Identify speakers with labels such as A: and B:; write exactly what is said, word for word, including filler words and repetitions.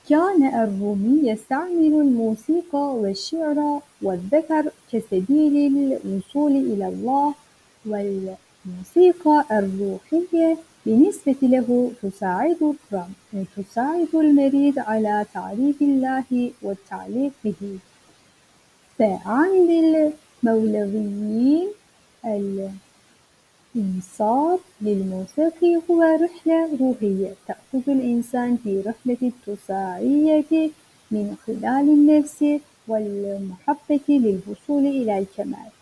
A: كان الرومي يستعمل الموسيقى والشعر والذكر كسبيل الوصول إلى الله، والموسيقى الروحية بالنسبة له تساعد تساعد المريد على تعريف الله والتعلق به. فعند المولويين الإنصات للموسيقى هو رحلة روحية تأخذ الإنسان في رحلة التصاعية من خلال النفس والمحبة للوصول إلى الكمال.